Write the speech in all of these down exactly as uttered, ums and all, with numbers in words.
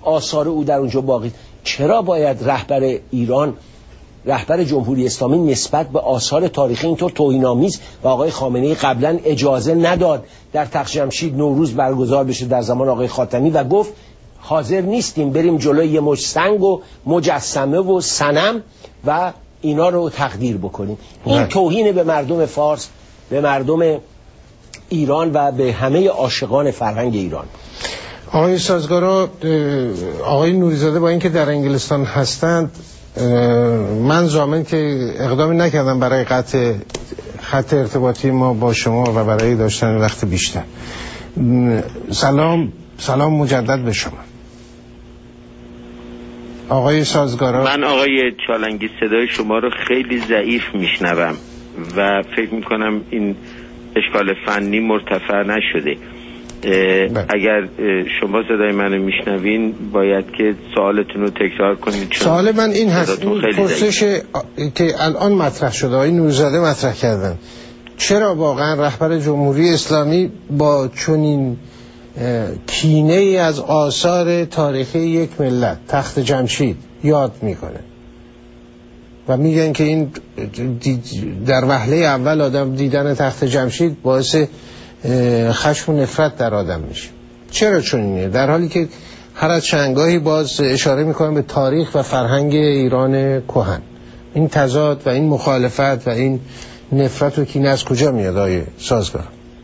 آثار او در اونجا باقی. چرا باید رهبر ایران، رهبر جمهوری اسلامی نسبت به آثار تاریخی اینطور توهین‌آمیز و آقای خامنه‌ای قبلا اجازه نداد در تخت جمشید نوروز برگزار بشه در زمان آقای خاتمی و گفت حاضر نیستیم بریم جلوی یه مش سنگ و مجسمه و صنم و اینا رو تقدیر بکنیم. این توهین به مردم فارس، به مردم ایران و به همه عاشقان فرهنگ ایران. آقای سازگارا، آقای نوری‌زاده با اینکه در انگلستان هستند، من ضامن که اقدامی نکردم برای قطع خط ارتباطی ما با شما و برای داشتن وقت بیشتر. سلام سلام مجدد به شما آقای سازگارا. من آقای چالنگی صدای شما رو خیلی ضعیف میشنوم و فکر میکنم این اشکال فنی مرتفع نشده. اگر شما صدای منو میشنوین باید که سوالتون رو تکرار کنید. سوال من این هست، این پرسش که الان مطرح شده آقای نوری‌زاده مطرح کردن، چرا واقعا رهبر جمهوری اسلامی با چنین کینه ای از آثار تاریخی یک ملت، تخت جمشید، یاد میکنه و میگن که این در وهله اول آدم دیدن تخت جمشید باعث خشم و نفرت در آدم میشه؟ چرا چنینه؟ در حالی که هر از چندگاهی باز اشاره میکنن به تاریخ و فرهنگ ایران کهن. این تضاد و این مخالفت و این نفرت و کینه از کجا میاد آقای سازگار؟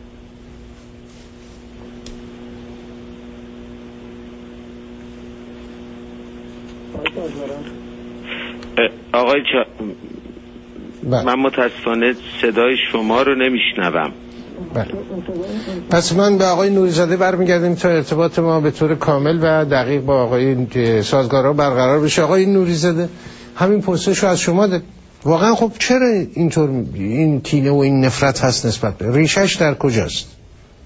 آقای چا... من متاسفانه صدای شما رو نمیشنوم. بله. پس من به آقای نوری‌زاده برمیگردیم تا ارتباط ما به طور کامل و دقیق با آقای سازگارا برقرار بشه. آقای نوری‌زاده، همین پرسش رو از شما ده. واقعا خب چرا اینطور این کینه و این نفرت هست نسبت به ریشش در کجاست؟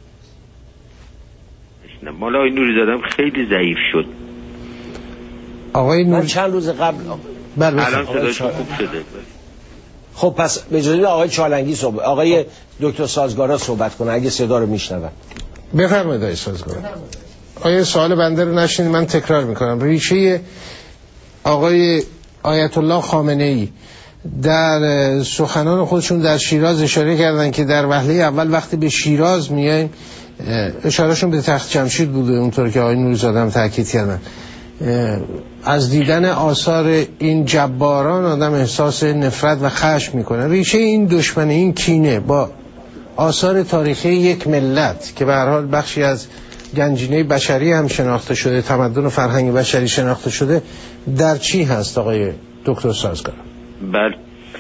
مال آقای نوری‌زاده خیلی ضعیف شد. آقای نور... من چند روز قبل بله الان صداش خوب شده. خب پس به جای آقای چالنگی صحبت، آقای دکتر سازگارا صحبت کنه اگه صدا رو میشنون. بفرمایید آقای سازگارا. آیا سوال بنده رو نشنید؟ من تکرار میکنم. ریشه آقای آیت الله خامنه‌ای در سخنان خودشون در شیراز اشاره کردن که در وهله اول وقتی به شیراز میایم، اشارهشون به تخت جمشید بوده، اونطور که آقای نوری‌زاده هم تاکید کردن، از دیدن آثار این جباران آدم احساس نفرت و خشم میکنه. ریشه این دشمنی، این کینه با آثار تاریخی یک ملت که به هر حال بخشی از گنجینه بشری هم شناخته شده، تمدن و فرهنگ بشری شناخته شده، در چی هست آقای دکتر سازگار؟ بله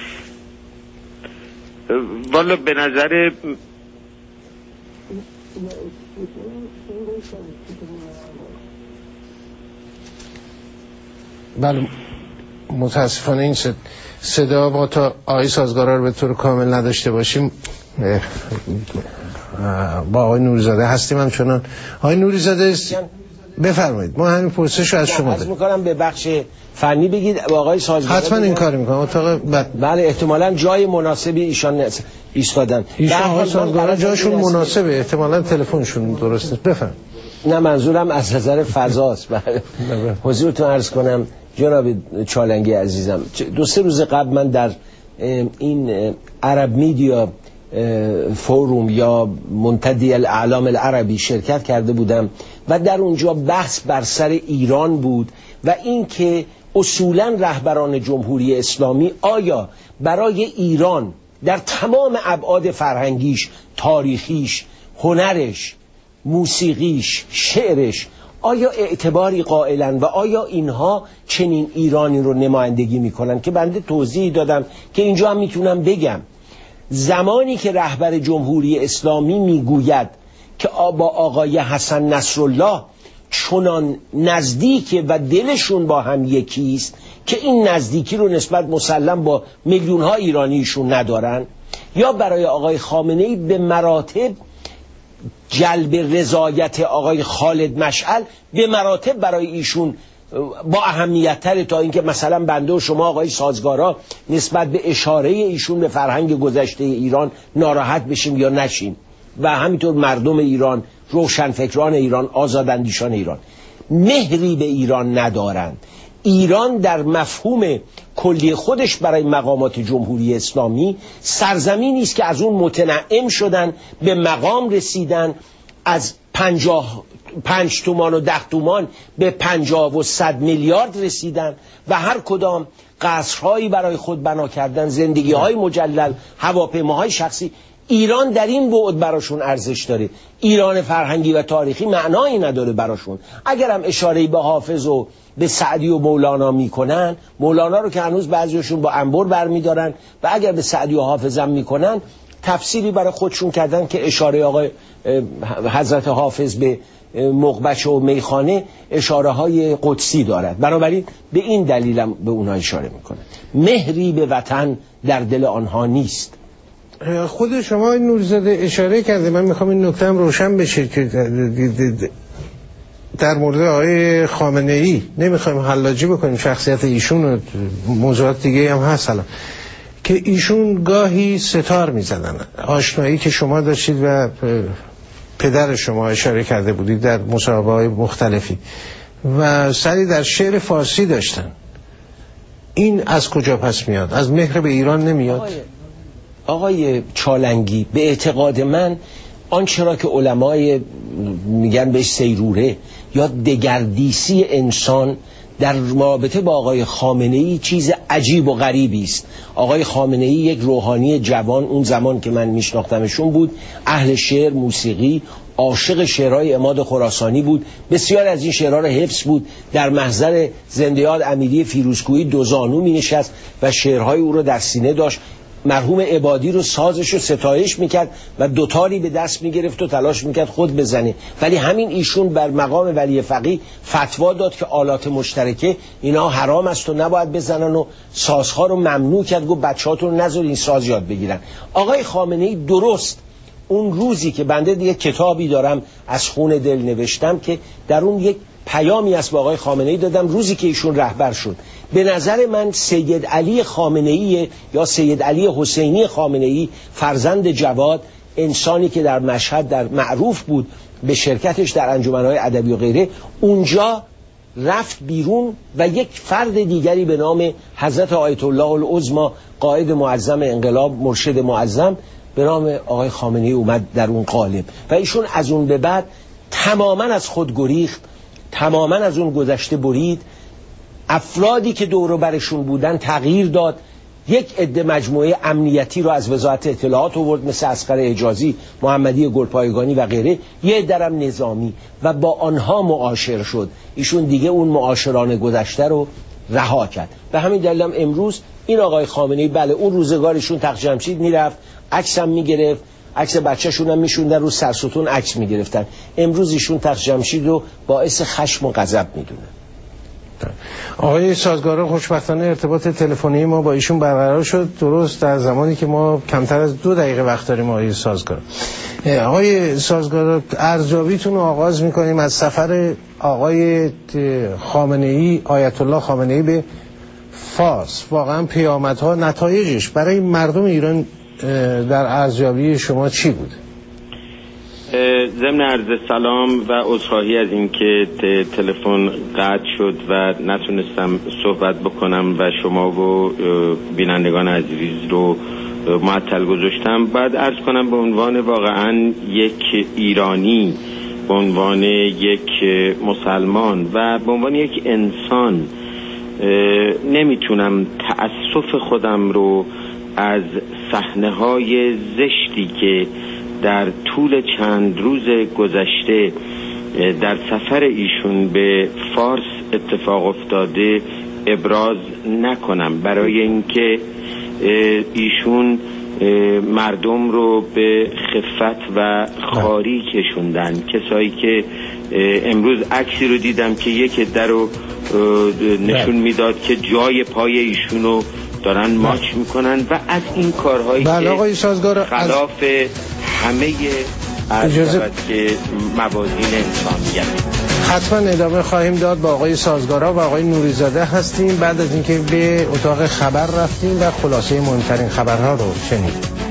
والا به نظر بله متاسفانه این صدا با تا آقای سازگارا رو به طور کامل نداشته باشیم. با آقای نوری‌زاده هستیم همچنان. آقای نوری‌زاده بفرمایید، ما همین پرسش رو از شما داریم. می‌کنم به بخش فنی بگید با آقای سازگارا. حتما این کار می‌کنم. اتاق بله احتمالاً جای مناسبی ایشان ایستادن. ایشان آقای سازگارا جاشون مناسبه، احتمالاً تلفنشون درست نیست. بفرمایید. نه منظورم از نظر فضاست. حضورتون عرض کنم جناب چالنگی عزیزم، دو سه روز قبل من در این عرب میدیا فوروم یا منتدی الاعلام العربی شرکت کرده بودم و در اونجا بحث بر سر ایران بود و این که اصولا رهبران جمهوری اسلامی آیا برای ایران در تمام ابعاد فرهنگیش، تاریخیش، هنرش، موسیقیش، شعرش آیا اعتباری قائلن و آیا اینها چنین ایرانی رو نمایندگی میکنن؟ که بنده توضیح دادم که اینجا هم میتونم بگم زمانی که رهبر جمهوری اسلامی میگوید که با آقای حسن نصرالله چنان نزدیک و دلشون با هم یکیست که این نزدیکی رو نسبت مسلم با میلیون ها ایرانیشون ندارن، یا برای آقای خامنه‌ای به مراتب جلب رضایت آقای خالد مشعل به مراتب برای ایشون با اهمیت تره تا اینکه مثلا بنده و شما آقای سازگارا نسبت به اشاره ایشون به فرهنگ گذشته ایران ناراحت بشیم یا نشیم و همینطور مردم ایران، روشنفکران ایران، آزاداندیشان ایران. مهری به ایران ندارند. ایران در مفهوم کلی خودش برای مقامات جمهوری اسلامی سرزمینی است که از اون متنعم شدن، به مقام رسیدن، از پنجاه پنج تومان و ده تومان به پنجاه و صد میلیارد رسیدن و هر کدام قصرهایی برای خود بنا کردن، زندگی های مجلل، هواپیماهای شخصی. ایران در این بعد براشون ارزش داره. ایران فرهنگی و تاریخی معنایی نداره براشون. اگر هم اشاره‌ای به حافظ و به سعدی و مولانا میکنن، مولانا رو که هنوز بعضیشون با انبر برمیدارن، و اگر به سعدی و حافظ هم میکنن تفسیری برای خودشون کردن که اشاره آقای حضرت حافظ به مغبچ و میخانه اشاره های قدسی دارد. بنابراین به این دلیلم به اونها اشاره میکنن. مهری به وطن در دل آنها نیست. خود شما نورزاده اشاره کرده، من میخوام این نکته هم روشن بشه که در مورد آقای خامنه ای نمیخوایم حلاجی بکنیم شخصیت ایشون و موضوعات دیگه هم هست الان، که ایشون گاهی ستار میزدن. آشنایی که شما داشتید و پدر شما اشاره کرده بودید در مصاحبه های مختلفی و سری در شعر فارسی داشتن. این از کجا پس میاد؟ از مهر به ایران نمیاد؟ آقای, آقای چالنگی، به اعتقاد من آنچه را که علمای میگن بهش سیروره یا دگردیسی انسان در رابطه با آقای خامنه ای چیز عجیب و غریبی است. آقای خامنه ای یک روحانی جوان، اون زمان که من میشناختمشون بود، اهل شعر، موسیقی، عاشق شعرهای عماد خراسانی بود. بسیار از این شعرها را حفظ بود. در محضر زنده یاد امیری فیروزکویی دوزانو می نشست و شعرهای او را در سینه داشت. مرحوم عبادی رو سازش و ستایش میکرد و دوتاری به دست میگرفت و تلاش میکرد خود بزنه. ولی همین ایشون بر مقام ولی فقیه فتوا داد که آلات مشترکه اینا حرام است و نباید بزنن و سازها رو ممنوع کرد، گفت بچه‌هاتون رو نذار این ساز یاد بگیرن. آقای خامنه ای درست اون روزی که بنده دیگه کتابی دارم از خون دل نوشتم که در اون یک پیامی از با آقای خامنه ای دادم، روزی که ایشون رهبر شد، به نظر من سید علی خامنه ای یا سید علی حسینی خامنه ای فرزند جواد، انسانی که در مشهد در معروف بود به شرکتش در انجمن‌های ادبی و غیره، اونجا رفت بیرون و یک فرد دیگری به نام حضرت آیت الله العظمی قائد معظم انقلاب، مرشد معظم به نام آقای خامنه ای اومد در اون قالب و ایشون از اون به بعد تماما از خود گریخت، تماما از اون گذشته برید. افرادی که دور و برشون بودن تغییر داد. یک عده مجموعه امنیتی رو از وزارت اطلاعات آورد مثل اصغر حجازی، محمدی گلپایگانی و غیره، یه عده‌ام نظامی و با آنها معاشر شد. ایشون دیگه اون معاشران گذشته رو رها کرد. به همین دلیل هم امروز این آقای خامنه ای، بله اون روزگارشون تخت جمشید میرفت، عکس هم میگرفت، عکس بچه‌شون هم میشوندن رو سرستون عکس میگرفتن. امروز ایشون تخت جمشید رو باعث خشم و غضب میدونن. آقای سازگارا، خوشبختانه ارتباط تلفنی ما با ایشون برقرار شد، درست در زمانی که ما کمتر از دو دقیقه وقت داریم. آقای سازگارا آقای سازگارا ارزیابیتون رو آغاز میکنیم از سفر آقای خامنه ای، آیت الله خامنه ای به فارس. واقعا پیامدها، نتایجش برای مردم ایران در ارزیابی شما چی بود؟ ضمن عرض سلام و عذرخواهی از اینکه تلفن قطع شد و نتونستم صحبت بکنم و شما و بینندگان عزیز رو معطل گذاشتم. بعد عرض کنم به عنوان واقعا یک ایرانی، به عنوان یک مسلمان و به عنوان یک انسان نمیتونم تأسف خودم رو از صحنه‌های زشتی که در طول چند روز گذشته در سفر ایشون به فارس اتفاق افتاده ابراز نکنم، برای اینکه ایشون مردم رو به خفت و خاری کشوندن. کسایی که امروز عکسی رو دیدم که یک در رو نشون میداد که جای پای ایشون رو دارن ماچ میکنن و از این کارهایی که خلاف همه اجازه که موازین انسانیت. حتما ادامه خواهیم داد. با آقای سازگارا و آقای نوریزاده هستیم بعد از اینکه به اتاق خبر رفتیم و خلاصه مهمترین خبرها رو شنیدیم.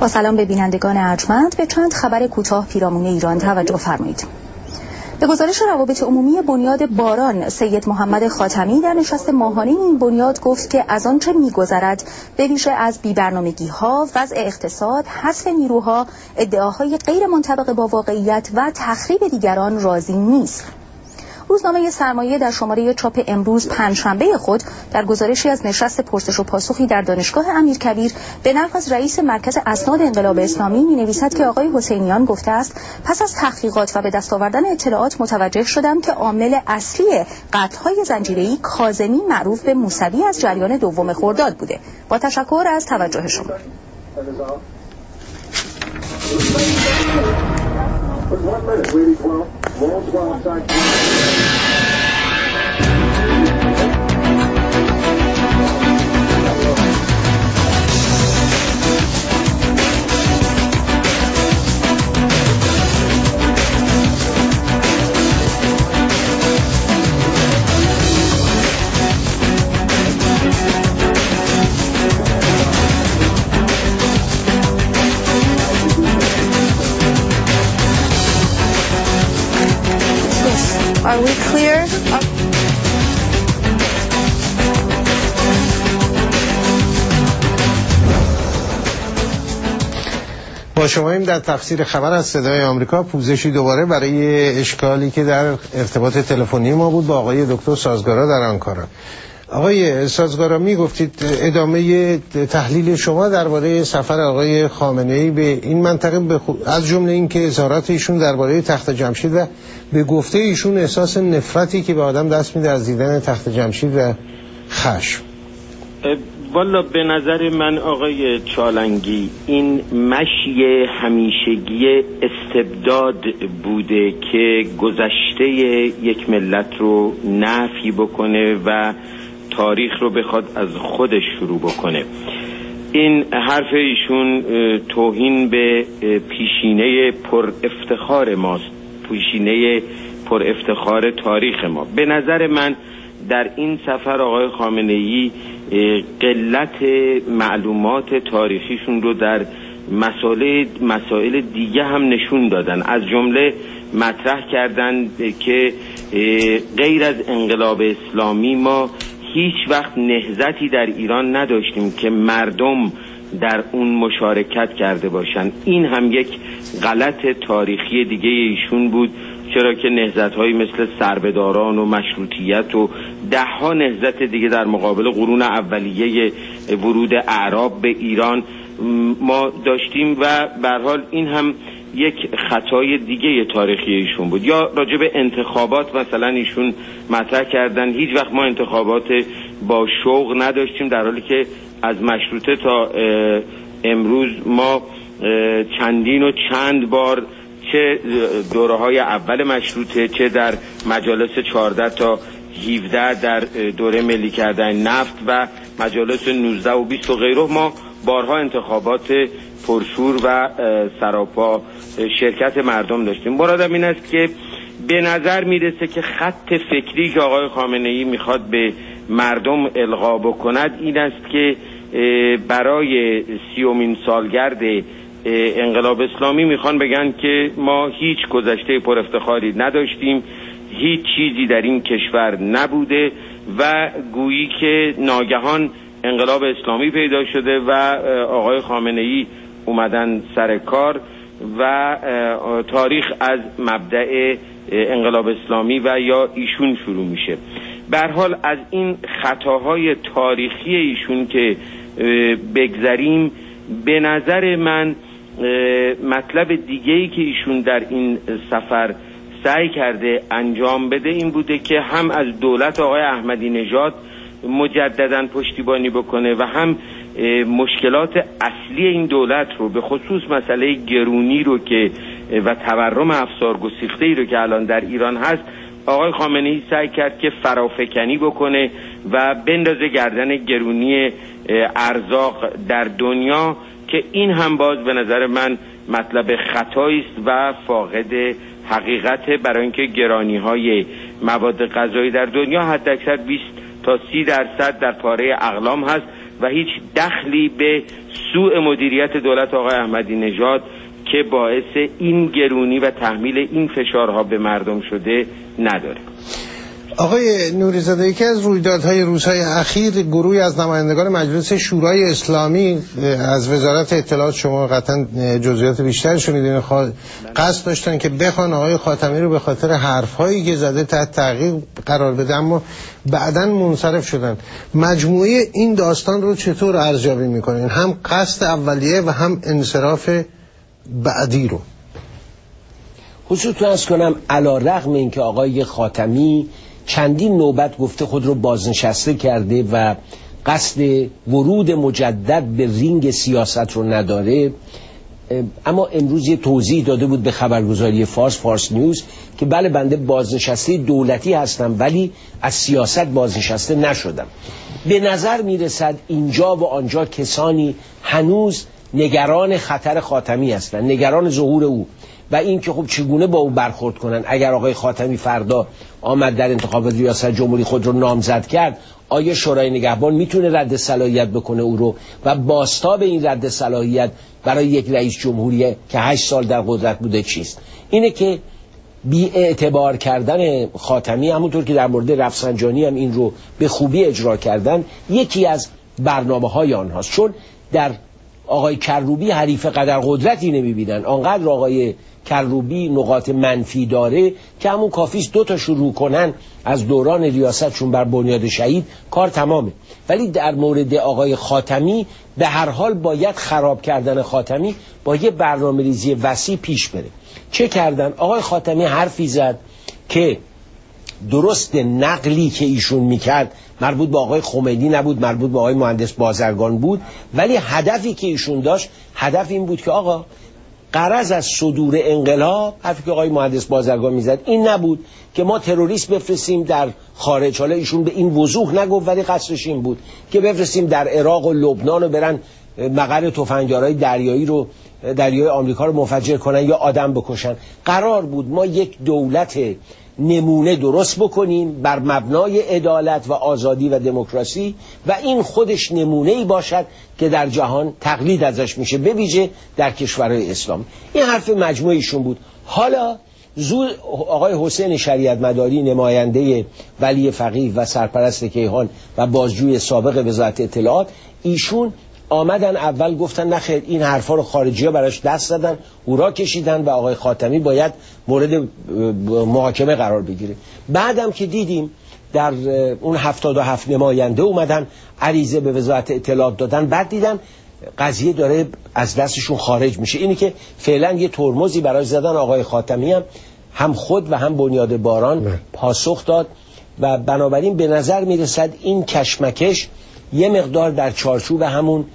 با سلام به بینندگان ارجمند، به چند خبر کوتاه پیرامون ایران توجه فرمایید. به گزارش روابط عمومی بنیاد باران، سید محمد خاتمی در نشست ماهانه این بنیاد گفت که از آنچه می‌گذرد به ویژه از بی‌برنامگی‌ها، وضع اقتصاد، حذف نیروها، ادعاهای غیر منطبق با واقعیت و تخریب دیگران راضی نیست. روزنامه سرمایه در شماره چاپ امروز پنجشنبه خود در گزارشی از نشست پرسش و پاسخی در دانشگاه امیرکبیر به نقل از رئیس مرکز اسناد انقلاب اسلامی می‌نویسد که آقای حسینیان گفته است پس از تحقیقات و به دست آوردن اطلاعات متوجه شدم که عامل اصلی قتل‌های زنجیره‌ای کاظمی معروف به موسوی از جریان دوم خرداد بوده. با تشکر از توجه شما. One minute, Lady twelve. Walls well outside. Are we clear? با شماییم در تفسیر خبر از صدای آمریکا. پوزشی دوباره برای اشکالی که در ارتباط تلفنی ما بود با آقای دکتر سازگارا در آنکارا. آقای سازگارا، می گفتید ادامه تحلیل شما درباره سفر آقای خامنه‌ای به این منطقه از جمله این که اظهارات ایشون درباره تخت جمشید و به گفته ایشون احساس نفرتی که به آدم دست میده از دیدن تخت جمشید و خشم. والا به نظر من آقای چالنگی این مشی همیشگی استبداد بوده که گذشته یک ملت رو نفی بکنه و تاریخ رو بخواد از خودش شروع بکنه. این حرف ایشون توهین به پیشینه پر افتخار ماست، پیشینه پر افتخار تاریخ ما. به نظر من در این سفر آقای خامنه‌ای قلت معلومات تاریخیشون رو در مسائل مسائل دیگه هم نشون دادن. از جمله مطرح کردن که غیر از انقلاب اسلامی ما هیچ وقت نهضتی در ایران نداشتیم که مردم در اون مشارکت کرده باشن. این هم یک غلط تاریخی دیگه ایشون بود، چرا که نهضت‌هایی مثل سربداران و مشروطیت و ده ها نهضت دیگه در مقابل قرون اولیه ورود اعراب به ایران ما داشتیم و به هر حال این هم یک خطای دیگه تاریخی ایشون بود. یا راجع به انتخابات مثلا ایشون مطرح کردن هیچ وقت ما انتخابات با شوق نداشتیم، در حالی که از مشروطه تا امروز ما چندین و چند بار چه دوره‌های اول مشروطه چه در مجالس چهارده تا هفده در دوره ملی کردن نفت و مجالس نوزده و بیست و غیره ما بارها انتخابات پرشور و سراپا شرکت مردم داشتیم. مرادم این است که به نظر میرسه که خط فکری که آقای خامنه‌ای میخواد به مردم القا بکند این است که برای سیومین سالگرد انقلاب اسلامی میخوان بگن که ما هیچ گذشته پر افتخاری نداشتیم، هیچ چیزی در این کشور نبوده و گویی که ناگهان انقلاب اسلامی پیدا شده و آقای خامنه‌ای اومدن سر کار و تاریخ از مبدأ انقلاب اسلامی و یا ایشون شروع میشه. به هر حال از این خطاهای تاریخی ایشون که بگذریم، به نظر من مطلب دیگه‌ای که ایشون در این سفر سعی کرده انجام بده این بوده که هم از دولت آقای احمدی نژاد مجدداً پشتیبانی بکنه و هم مشکلات اصلی این دولت رو به خصوص مسئله گرونی رو که و تورم افسار گسیخته‌ای رو که الان در ایران هست آقای خامنه‌ای سعی کرد که فرافکنی بکنه و بندازه گردن گرونی ارزاق در دنیا که این هم باز به نظر من مطلب خطایی است و فاقد حقیقت، برای اینکه گرانی‌های مواد غذایی در دنیا حداکثر بیست تا سی درصد در پاره اقلام هست و هیچ دخلی به سوء مدیریت دولت آقای احمدی نژاد که باعث این گرونی و تحمیل این فشارها به مردم شده نداره. آقای نوری‌زاده، یکی از رویدادهای روزهای اخیر گروهی از نمایندگان مجلس شورای اسلامی از وزارت اطلاعات، شما قطعا جزئیات بیشترش رو میدونید، قصد داشتن که بخوان آقای خاتمی رو به خاطر حرفهایی که زده تحت تعقیب قرار بدن، اما بعداً منصرف شدن. مجموعه این داستان رو چطور ارزیابی میکنین؟ هم قصد اولیه و هم انصراف بعدی رو. خصوصا از کنم علی رغم اینکه آقای خاتمی چندین نوبت گفته خود رو بازنشسته کرده و قصد ورود مجدد به رینگ سیاست رو نداره، اما امروز یه توضیح داده بود به خبرگزاری فارس فارس نیوز که بله بنده بازنشسته دولتی هستم ولی از سیاست بازنشسته نشدم. به نظر میرسد اینجا و آنجا کسانی هنوز نگران خطر خاتمی هستند، نگران ظهور او و این که خب چگونه با او برخورد کنن. اگر آقای خاتمی فردا آمد در انتخابات ریاست جمهوری خود رو نامزد کرد، آیا شورای نگهبان میتونه رد صلاحیت بکنه او رو و بازتاب این رد صلاحیت برای یک رئیس جمهوری که هشت سال در قدرت بوده چیست؟ اینه که بی اعتبار کردن خاتمی، همونطور که در مورد رفسنجانی هم این رو به خوبی اجرا کردن، یکی از برنامه های آنهاست. چون در آقای کروبی حریف قدر قدرتی نمیبینن، آنقدر آقای کروبی نقاط منفی داره که همون کافیست دو تا شروع کنن از دوران ریاستشون بر بنیاد شهید کار تمامه. ولی در مورد آقای خاتمی به هر حال باید خراب کردن خاتمی با یه برنامه ریزی وسیع پیش بره. چه کردن؟ آقای خاتمی حرفی زد که درست نقلی که ایشون میکرد مربوط به آقای خمینی نبود، مربوط به آقای مهندس بازرگان بود، ولی هدفی که ایشون داشت هدف این بود که آقا غرض از صدور انقلاب، حرفی که آقای مهندس بازرگان میزد این نبود که ما تروریست بفرستیم در خارج. حالا ایشون به این وضوح نگفت ولی قصدش این بود که بفرستیم در عراق و لبنان و برن مقر تفنگدارای دریایی رو دریای آمریکا رو منفجر کنن یا آدم بکشن. قرار بود ما یک دولت نمونه درست بکنیم بر مبنای عدالت و آزادی و دموکراسی و این خودش نمونه‌ای باشد که در جهان تقلید ازش میشه، به ویژه در کشورهای اسلام. این حرف مجموعه ایشون بود. حالا زود آقای حسین شریعت مداری، نماینده ولی فقیه و سرپرست کیهان و بازجوی سابق وزارت اطلاعات، ایشون آمدن اول گفتن نخیر این حرفا رو خارجی‌ها براش دست زدن، هورا کشیدن و آقای خاتمی باید مورد محاکمه قرار بگیره. بعدم که دیدیم در اون هفتاد و هفت نماینده اومدن عریضه به وزارت اطلاعات دادن، بعد دیدن قضیه داره از دستشون خارج میشه. اینی که فعلا یه ترمزی براش زدن. آقای خاتمی هم هم خود و هم بنیاد باران پاسخ داد و بنابراین به نظر میرسد این کشمکش یه مقدار در چارچوب همون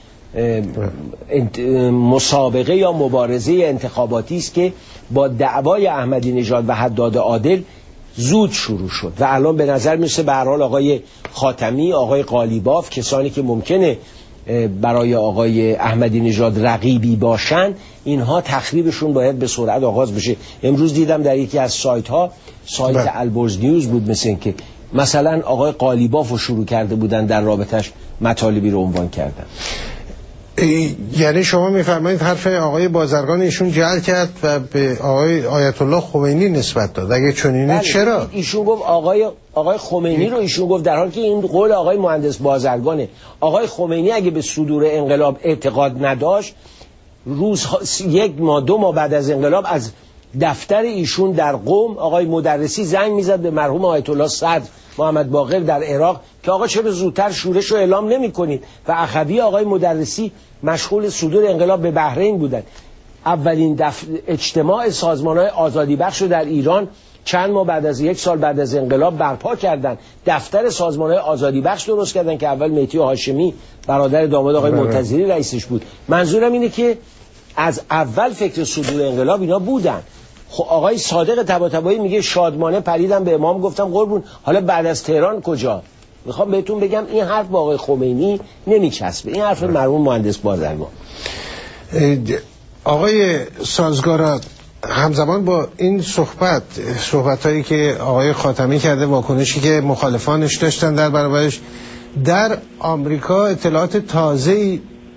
مسابقه یا مبارزه انتخاباتی است که با دعوای احمدی نژاد و حداد عادل زود شروع شد و الان به نظر میرسه به هر حال آقای خاتمی، آقای قالیباف، کسانی که ممکنه برای آقای احمدی نژاد رقیبی باشن، اینها تخریبشون باید به سرعت آغاز بشه. امروز دیدم در یکی از سایت ها، سایت البرز نیوز بود، مثل این که مثلا آقای قالیباف رو شروع کرده بودن در رابطش مطالبی رو عنوان کردن. یعنی شما میفرمایید حرف آقای بازرگان ایشون جعل کرد و به آقای آیت الله خمینی نسبت داد؟ اگه چنینه چرا؟ ایشون گفت آقای آقای خمینی رو ایشون گفت، در حالی که این قول آقای مهندس بازرگانه. آقای خمینی اگه به صدور انقلاب اعتقاد نداشت، روز یک ماه دو ماه بعد از انقلاب از دفتر ایشون در قم آقای مدرسی زنگ میزد به مرحوم آیت الله صدر محمد باقر در عراق که آقا چرا زودتر شورش رو اعلام نمی کنید؟ و اخوی آقای مدرسی مشغول صدور انقلاب به بحرین بودن. اولین دف... اجتماع سازمان‌های آزادی بخش رو در ایران چند ماه بعد از یک سال بعد از انقلاب برپا کردن، دفتر سازمان‌های آزادی بخش درست کردن که اول مهدی هاشمی برادر داماد آقای منتظری رئیسش بود. منظورم اینه که از اول فکر صدور انقلاب اینا بودن. خب آقای صادق طباطبایی میگه شادمانه پریدم به امام گفتم قربون، حالا بعد از تهران کجا؟ میخوام بهتون بگم این حرف با آقای خمینی نمیچسبه، این حرف مرحوم مهندس بازرگان. آقای سازگارا، همزمان با این صحبت صحبتایی که آقای خاتمی کرده، واکنشی که مخالفانش داشتن در برابرش، در آمریکا اطلاعات تازه‌ای